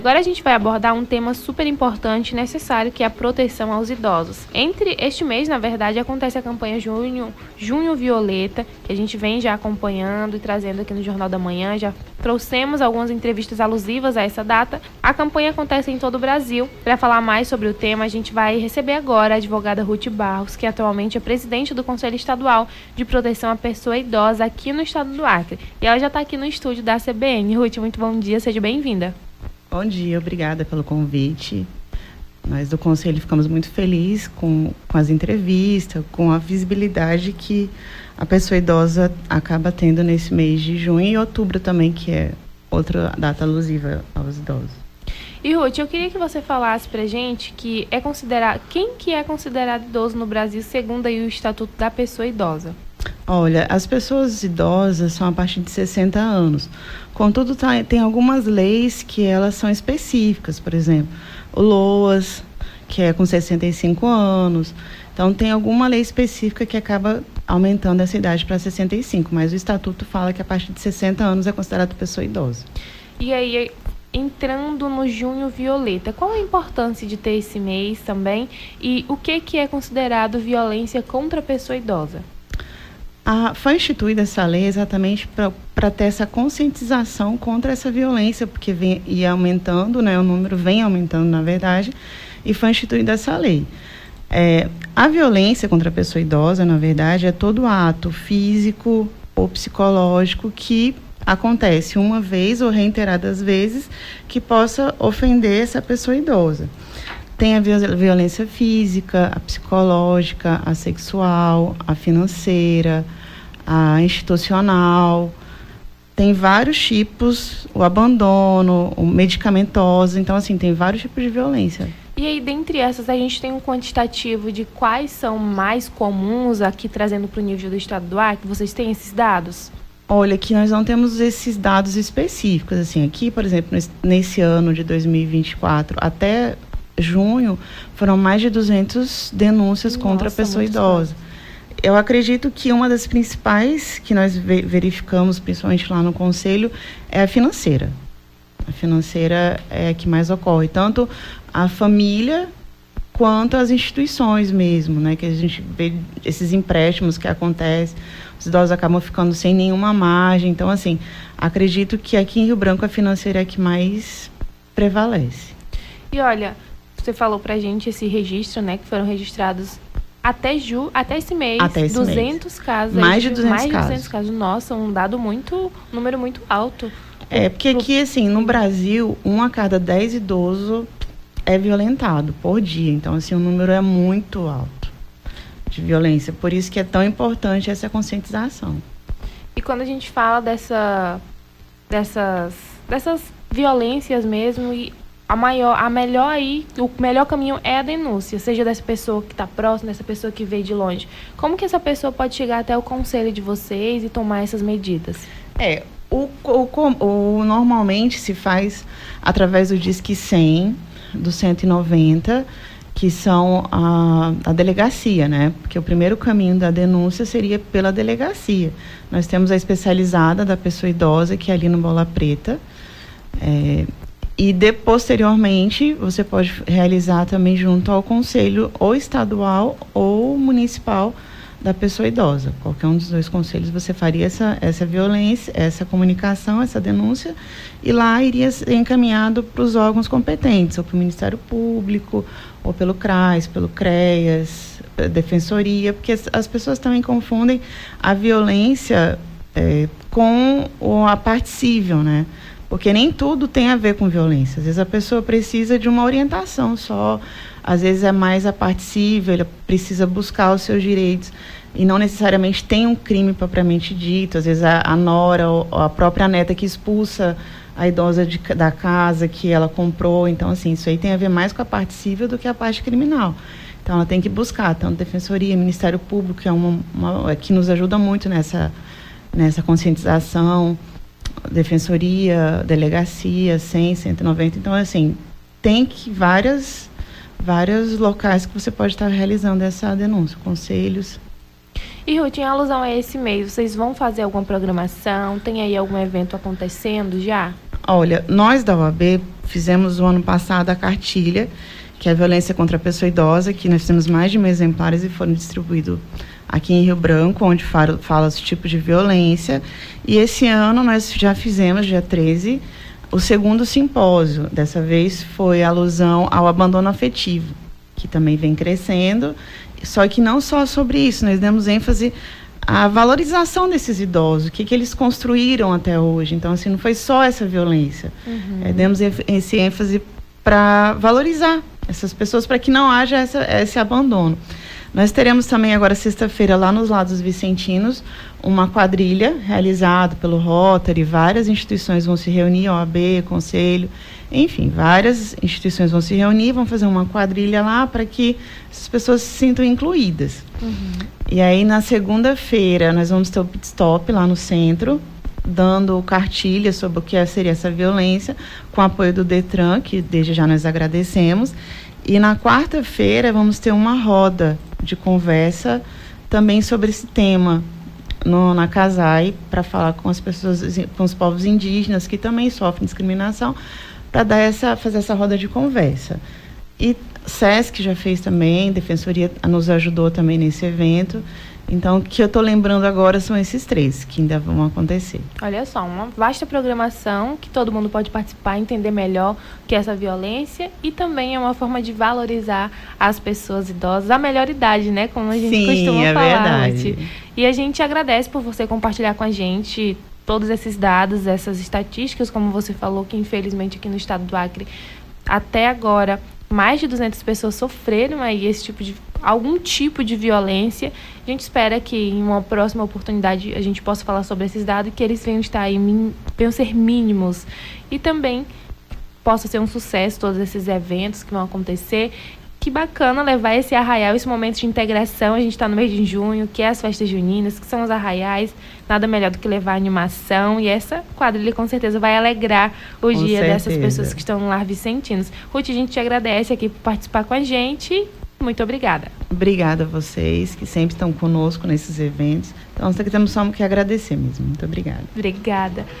Agora a gente vai abordar um tema super importante e necessário, que é a proteção aos idosos. Entre este mês, na verdade, acontece a campanha Junho Violeta, que a gente vem já acompanhando e trazendo aqui no Jornal da Manhã. Já trouxemos algumas entrevistas alusivas a essa data. A campanha acontece em todo o Brasil. Para falar mais sobre o tema, a gente vai receber agora a advogada Ruth Barros, que atualmente é presidente do Conselho Estadual de Proteção à Pessoa Idosa aqui no estado do Acre. E ela já está aqui no estúdio da CBN. Ruth, muito bom dia, seja bem-vinda. Bom dia, obrigada pelo convite. Nós do Conselho ficamos muito felizes com as entrevistas, com a visibilidade que a pessoa idosa acaba tendo nesse mês de junho e outubro também, que é outra data alusiva aos idosos. E Ruth, eu queria que você falasse pra gente quem que é considerado idoso no Brasil segundo aí o Estatuto da Pessoa Idosa. Olha, as pessoas idosas são a partir de 60 anos. Contudo, tem algumas leis que elas são específicas, por exemplo, o LOAS, que é com 65 anos. Então, tem alguma lei específica que acaba aumentando essa idade para 65, mas o Estatuto fala que a partir de 60 anos é considerado pessoa idosa. E aí, entrando no Junho Violeta, qual a importância de ter esse mês também e o que é considerado violência contra a pessoa idosa? Foi instituída essa lei exatamente para ter essa conscientização contra essa violência, porque ia aumentando, né, o número vem aumentando, na verdade, e foi instituída essa lei. A violência contra a pessoa idosa, na verdade, é todo ato físico ou psicológico que acontece uma vez ou reiteradas vezes que possa ofender essa pessoa idosa. Tem a violência física, a psicológica, a sexual, a financeira, a institucional. Tem vários tipos, o abandono, o medicamentoso. Então, assim, tem vários tipos de violência. E aí, dentre essas, a gente tem um quantitativo de quais são mais comuns aqui, trazendo para o nível do estado do Acre. Vocês têm esses dados? Olha, aqui nós não temos esses dados específicos. Assim, aqui, por exemplo, nesse ano de 2024, até junho, foram mais de 200 denúncias contra a pessoa idosa. Eu acredito que uma das principais que nós verificamos, principalmente lá no Conselho, é a financeira. A financeira é a que mais ocorre, tanto a família quanto as instituições mesmo, né? Que a gente vê esses empréstimos que acontecem, os idosos acabam ficando sem nenhuma margem. Então, assim, acredito que aqui em Rio Branco a financeira é a que mais prevalece. E olha, você falou pra gente esse registro, né, que foram registrados até esse mês, 200 casos. Mais de 200 casos. Nossa, um número muito alto. Porque aqui, assim, no Brasil, 1 a cada 10 idosos é violentado por dia. Então, assim, o número é muito alto de violência. Por isso que é tão importante essa conscientização. E quando a gente fala dessas violências mesmo, e o melhor caminho é a denúncia, seja dessa pessoa que está próxima, dessa pessoa que veio de longe. Como que essa pessoa pode chegar até o conselho de vocês e tomar essas medidas? Normalmente se faz através do Disque 100, do 190, que são a delegacia, né? Porque o primeiro caminho da denúncia seria pela delegacia. Nós temos a especializada da pessoa idosa, que é ali no Bola Preta, e posteriormente você pode realizar também junto ao conselho ou estadual ou municipal da pessoa idosa. Qualquer um dos dois conselhos você faria essa violência, essa comunicação, essa denúncia, e lá iria ser encaminhado para os órgãos competentes, ou para o Ministério Público, ou pelo CRAS, pelo CREAS, Defensoria, porque as pessoas também confundem a violência com a parte civil, né? Porque nem tudo tem a ver com violência. Às vezes a pessoa precisa de uma orientação só, às vezes é mais a parte civil, ela precisa buscar os seus direitos e não necessariamente tem um crime propriamente dito. Às vezes a nora ou a própria neta que expulsa a idosa da casa que ela comprou. Então, assim, isso aí tem a ver mais com a parte civil do que a parte criminal. Então, ela tem que buscar tanto Defensoria, Ministério Público, que é que nos ajuda muito nessa conscientização, Defensoria, Delegacia, 100, 190. Então, assim, tem que vários locais que você pode estar realizando essa denúncia, conselhos. E, Ruth, em alusão a esse mês, vocês vão fazer alguma programação? Tem aí algum evento acontecendo já? Olha, nós da OAB fizemos o ano passado a cartilha, que é a violência contra a pessoa idosa, que nós temos mais de 1.000 exemplares e foram distribuídos aqui em Rio Branco, onde fala os tipos de violência. E esse ano nós já fizemos, dia 13, o segundo simpósio. Dessa vez foi alusão ao abandono afetivo, que também vem crescendo. Só que não só sobre isso, nós demos ênfase à valorização desses idosos, o que eles construíram até hoje. Então, assim, não foi só essa violência. Demos esse ênfase para valorizar essas pessoas, para que não haja esse abandono. Nós teremos também agora, sexta-feira, lá nos Lados Vicentinos, uma quadrilha realizada pelo Rotary. Várias instituições vão se reunir, OAB, Conselho, enfim, várias instituições vão se reunir, vão fazer uma quadrilha lá para que essas pessoas se sintam incluídas. E aí, na segunda-feira, nós vamos ter o pit stop lá no centro, dando cartilha sobre o que seria essa violência, com apoio do Detran, que desde já nós agradecemos. E na quarta-feira vamos ter uma roda de conversa também sobre esse tema na CASAI, para falar com as pessoas, com os povos indígenas que também sofrem discriminação, para fazer essa roda de conversa. E SESC já fez também, Defensoria nos ajudou também nesse evento. Então, o que eu estou lembrando agora são esses 3 que ainda vão acontecer. Olha só, uma vasta programação que todo mundo pode participar, entender melhor o que é essa violência, e também é uma forma de valorizar as pessoas idosas, a melhor idade, né? Como a gente costuma falar. Verdade. E a gente agradece por você compartilhar com a gente todos esses dados, essas estatísticas, como você falou, que infelizmente aqui no estado do Acre, até agora, mais de 200 pessoas sofreram aí algum tipo de violência. A gente espera que em uma próxima oportunidade a gente possa falar sobre esses dados e que eles venham ser mínimos. E também possa ser um sucesso todos esses eventos que vão acontecer. Que bacana levar esse arraial, esse momento de integração. A gente está no mês de junho, que é as festas juninas, que são os arraiais. Nada melhor do que levar animação. E essa quadrilha com certeza vai alegrar o dia dessas pessoas que estão no Lar Vicentinos. Ruth, a gente te agradece aqui por participar com a gente. Muito obrigada. Obrigada a vocês, que sempre estão conosco nesses eventos. Então, nós temos só que agradecer mesmo. Muito obrigada. Obrigada.